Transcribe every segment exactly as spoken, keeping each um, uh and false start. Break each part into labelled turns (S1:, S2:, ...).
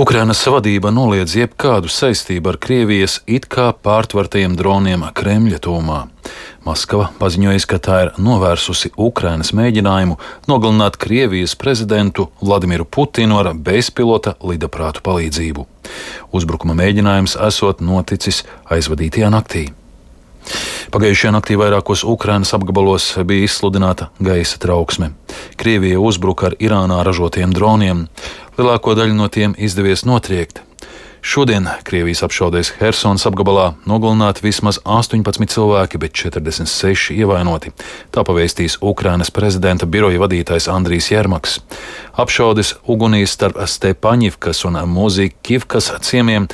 S1: Ukrainas vadība noliedz jebkādu saistību ar Krievijas it kā pārtvertajiem droniem Kremļa tūmā. Maskava paziņojusi, ka tā ir novērsusi Ukrainas mēģinājumu nogalināt Krievijas prezidentu Vladimiru Putinu ar bezpilota lidaprātu palīdzību. Uzbrukuma mēģinājums esot noticis aizvadītajā naktī. Pagājušajā naktī vairākos Ukrainas apgabalos bija izsludināta gaisa trauksme. Krievija uzbruka ar Irānā ražotiem droniem. Lielāko daļu no tiem izdevies notriekt. Šodien Krievijas apšaudēs Hersonas apgabalā nogalināti vismaz astoņpadsmit cilvēki, bet četrdesmit seši ievainoti. Tā pavēstīs Ukrainas prezidenta biroja vadītājs Andrijs Jermaks. Apšaudes ugunīs starp Stepaņivkas un Mozikivkas ciemiem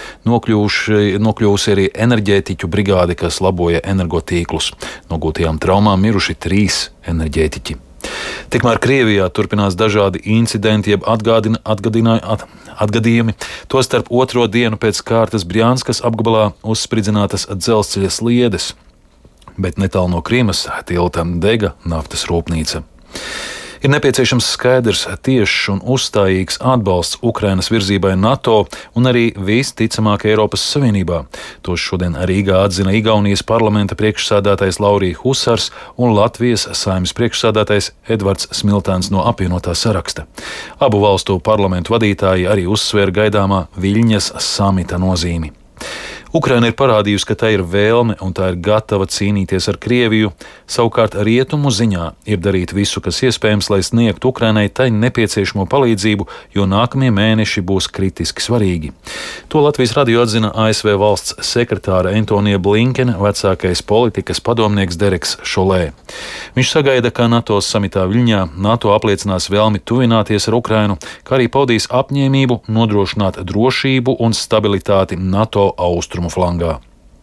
S1: nokļūsi arī enerģētiķu brigāde, kas laboja energotīklus. No gūtajām traumām miruši trīs enerģētiķi. Tikmēr Krievijā turpinās dažādi incidenti, jeb atgādina, atgadināja, at, atgadījumi. Tostarp otro dienu pēc kārtas Brjanskas apgabalā uzspridzinātas dzelzceļa sliedes, bet netālu no Krīmas tilta dega naftas rūpnīca. Ir nepieciešams skaidrs, tiešs un uzstājīgs atbalsts Ukrainas virzībai NATO un arī visticamāk Eiropas Savienībā. To šodien Rīgā atzina Igaunijas parlamenta priekšsēdētājs Laurija Husars un Latvijas Saeimas priekšsēdētājs Edvards Smiltēns no apvienotā saraksta. Abu valstu parlamentu vadītāji arī uzsvēra gaidāmā Viļņas samita nozīmi. Ukraina ir parādījusi, ka tā ir vēlme un tā ir gatava cīnīties ar Krieviju. Savukārt rietumu ziņā ir darīt visu, kas iespējams, lai sniegtu Ukrainai tai nepieciešamo palīdzību, jo nākamie mēneši būs kritiski svarīgi. To Latvijas radio atzina A S V valsts sekretāra Antonija Blinkena vecākais politikas padomnieks Dereks Šolē. Viņš sagaida, ka NATO samitā Viļņā NATO apliecinās vēlmi tuvināties ar Ukrainu, kā arī paudīs apņēmību nodrošināt drošību un stabilitāti NATO austrumu flangā.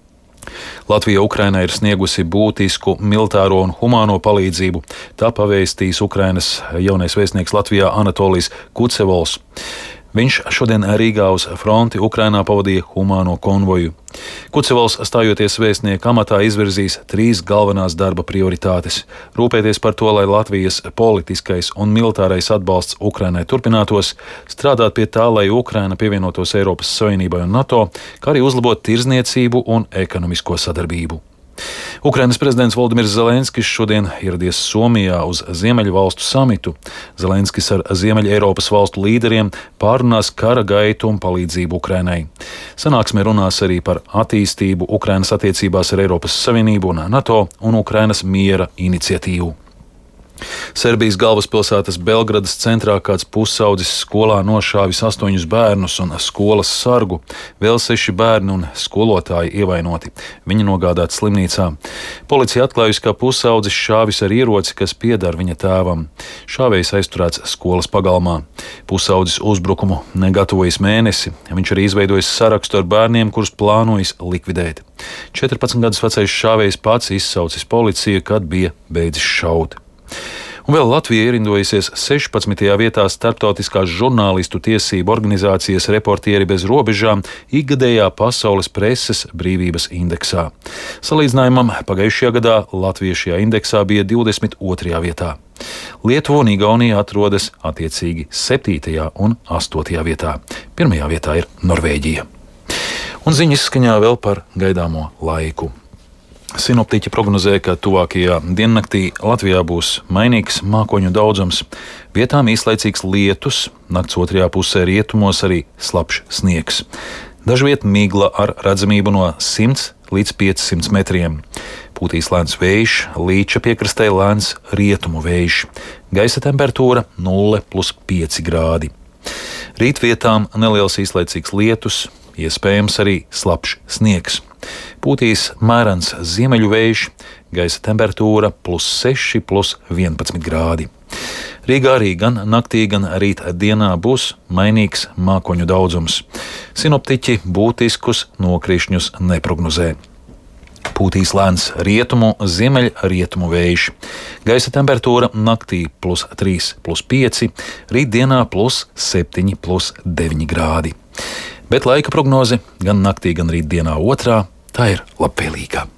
S1: Latvija Ukrainai ir sniegusi būtisku militāro un humāno palīdzību. Tā pavēstīs Ukrainas jaunais vēstnieks Latvijā Anatolijs Kucevols. Viņš šodien Rīgā uz fronti Ukrainā pavadīja humāno konvoju. Kucevols, stājoties vēstnieka amatā, izvirzīs trīs galvenās darba prioritātes – rūpēties par to, lai Latvijas politiskais un militārais atbalsts Ukrainai turpinātos, strādāt pie tā, lai Ukraina pievienotos Eiropas Savienībai un NATO, kā arī uzlabot tirzniecību un ekonomisko sadarbību. Ukrainas prezidents Voldimirs Zelenskis šodien ieradies Somijā uz Ziemeļu valstu samitu. Zelenskis ar Ziemeļu Eiropas valstu līderiem pārunās kara gaitu un palīdzību Ukrainai. Sanāksmē runās arī par attīstību Ukrainas attiecībās ar Eiropas Savienību un NATO un Ukrainas miera iniciatīvu. Serbijas galvaspilsētas Belgradas centrā kāds pusaudzis skolā nošāvis astoņus bērnus un skolas sargu. Vēl seši bērni un skolotāji ievainoti. Viņi nogādāti slimnīcā. Policija atklājusi, ka pusaudzis šāvis ar ieroci, kas pieder viņa tēvam. Šāvējs aizturēts skolas pagalmā. Pusaudzis uzbrukumu negatavojas mēnesi. Viņš arī izveidojis sarakstu ar bērniem, kurus plānojis likvidēt. četrpadsmit gadus vecais šāvējs pats izsaucis policiju, kad bija beidzis šaut. Un vēl Latvija ierindojusies sešpadsmitajā vietā starptautiskās žurnālistu tiesību organizācijas Reportieri bez robežām ikgadējā pasaules preses brīvības indeksā. Salīdzinājumam pagājušajā gadā Latvija šajā indeksā bija divdesmit otrajā vietā. Lietuva un Igaunija atrodas attiecīgi septītajā un astotajā vietā. Pirmajā vietā ir Norvēģija. Un ziņas skaņā vēl par gaidāmo laiku. Sinoptiķi prognozē, ka tuvākajā diennaktī Latvijā būs mainīgs mākoņu daudzums, vietām īslaicīgs lietus, nakts otrajā pusē rietumos arī slapjš sniegs. Dažviet migla ar redzamību no simts līdz piecsimt metriem. Pūtīs lēns vējš, Līča piekrastē lēns rietumu vējš. Gaisa temperatūra nulle plus pieci grādi. Rīt vietām neliels īslaicīgs lietus, iespējams arī slapjš sniegs. Pūtīs mērens ziemeļu vējš, gaisa temperatūra plus seši plus vienpadsmit grādi. Rīgā arī gan naktī, gan rīt dienā būs mainīgs mākoņu daudzums. Sinoptiķi būtiskus nokrišņus neprognozē. Pūtīs lēns rietumu, ziemeļrietumu vējš. Gaisa temperatūra naktī plus trīs plus pieci, rīt dienā plus septiņi plus deviņi grādi. Bet laika prognoze gan naktī, gan rīt dienā otrā, tā ir labvēlīga.